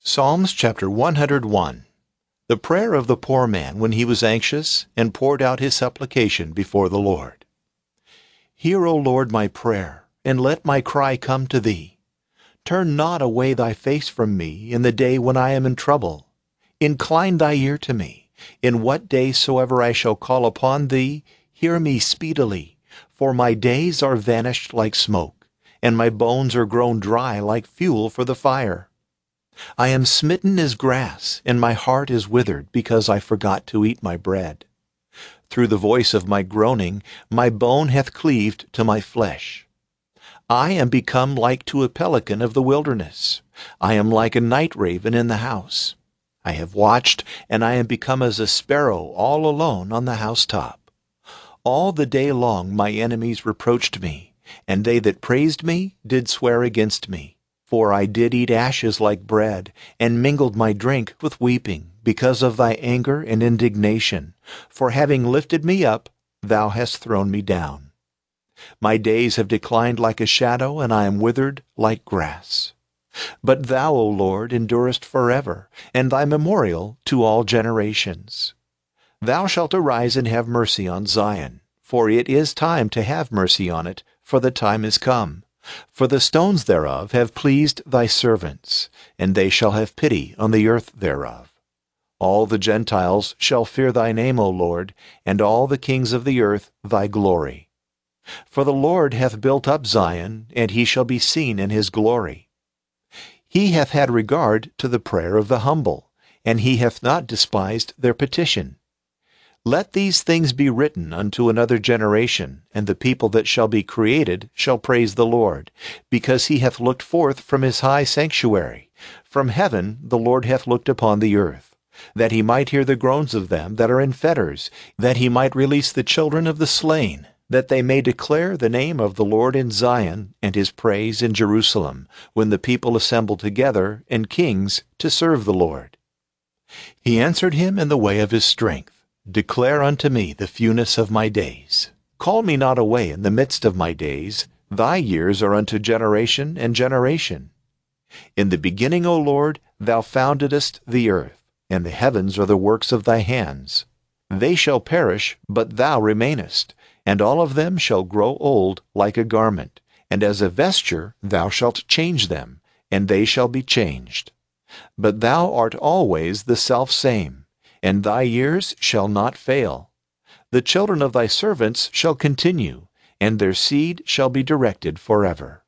Psalms chapter 101. The prayer of the poor man when he was anxious, and poured out his supplication before the Lord. Hear, O Lord, my prayer, and let my cry come to thee. Turn not away thy face from me in the day when I am in trouble. Incline thy ear to me. In what day soever I shall call upon thee, hear me speedily. For my days are vanished like smoke, and my bones are grown dry like fuel for the fire. I am smitten as grass, and my heart is withered, because I forgot to eat my bread. Through the voice of my groaning, my bone hath cleaved to my flesh. I am become like to a pelican of the wilderness. I am like a night raven in the house. I have watched, and I am become as a sparrow all alone on the housetop. All the day long my enemies reproached me, and they that praised me did swear against me. For I did eat ashes like bread, and mingled my drink with weeping, because of thy anger and indignation. For having lifted me up, thou hast thrown me down. My days have declined like a shadow, and I am withered like grass. But thou, O Lord, endurest forever, and thy memorial to all generations. Thou shalt arise and have mercy on Zion, for it is time to have mercy on it, for the time is come. For the stones thereof have pleased thy servants, and they shall have pity on the earth thereof. All the Gentiles shall fear thy name, O Lord, and all the kings of the earth thy glory. For the Lord hath built up Zion, and he shall be seen in his glory. He hath had regard to the prayer of the humble, and he hath not despised their petition. Let these things be written unto another generation, and the people that shall be created shall praise the Lord, because he hath looked forth from his high sanctuary. From heaven the Lord hath looked upon the earth, that he might hear the groans of them that are in fetters, that he might release the children of the slain, that they may declare the name of the Lord in Zion, and his praise in Jerusalem, when the people assemble together, and kings to serve the Lord. He answered him in the way of his strength. Declare unto me the fewness of my days. Call me not away in the midst of my days. Thy years are unto generation and generation. In the beginning, O Lord, thou foundedst the earth, and the heavens are the works of thy hands. They shall perish, but thou remainest, and all of them shall grow old like a garment, and as a vesture thou shalt change them, and they shall be changed. But thou art always the selfsame, and thy years shall not fail. The children of thy servants shall continue, and their seed shall be directed forever.